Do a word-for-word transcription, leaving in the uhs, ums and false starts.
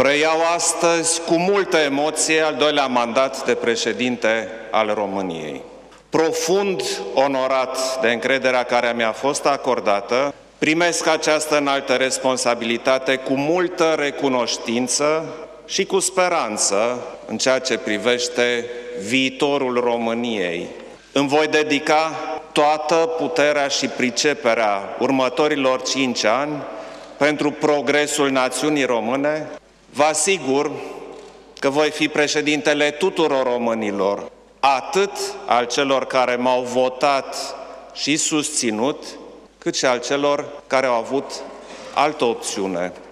Preiau astăzi cu multă emoție al doilea mandat de președinte al României. Profund onorat de încrederea care mi-a fost acordată, primesc această înaltă responsabilitate cu multă recunoștință și cu speranță în ceea ce privește viitorul României. Îmi voi dedica toată puterea și priceperea următorilor cinci ani pentru progresul națiunii române. Vă asigur că voi fi președintele tuturor românilor, atât al celor care m-au votat și susținut, cât și al celor care au avut altă opțiune.